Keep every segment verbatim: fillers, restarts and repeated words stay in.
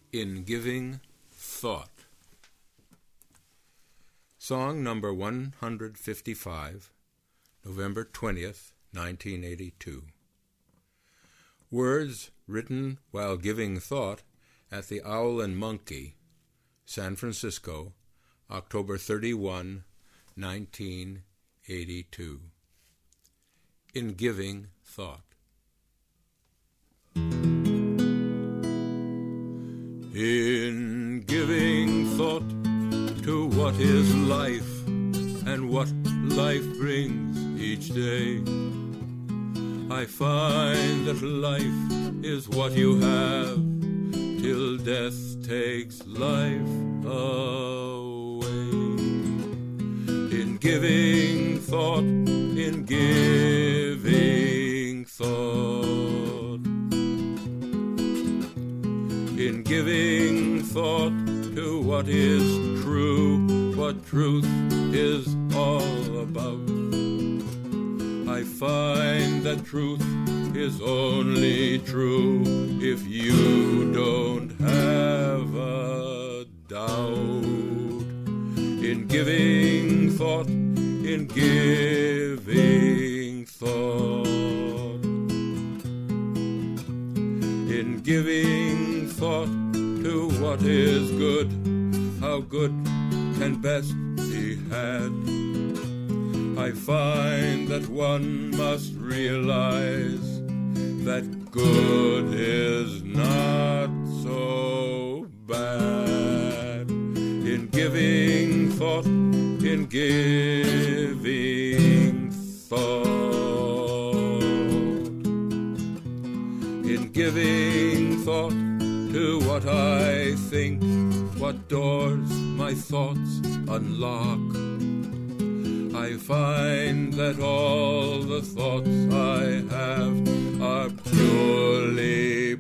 In Giving Thought. Song number one hundred fifty-five, November twentieth, nineteen eighty-two. Words written while giving thought at the Owl and Monkey, San Francisco, October thirty-first, nineteen eighty-two. In Giving Thought. In giving thought to what is life and what life brings each day, I find that life is what you have till death takes life away. In giving thought, in giving thought, in giving thought to what is true, what truth is all about, I find that truth is only true if you don't have a doubt. In giving thought, in giving thought, in giving thought to what is good, how good can best be had, I find that one must realize that good is not so bad. In giving thought, in giving thought, in giving thought to what I think, what doors my thoughts unlock, I find that all the thoughts I have are purely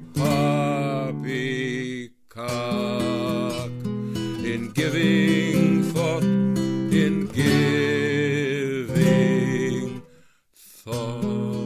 poppycock. In giving thought, in giving thought.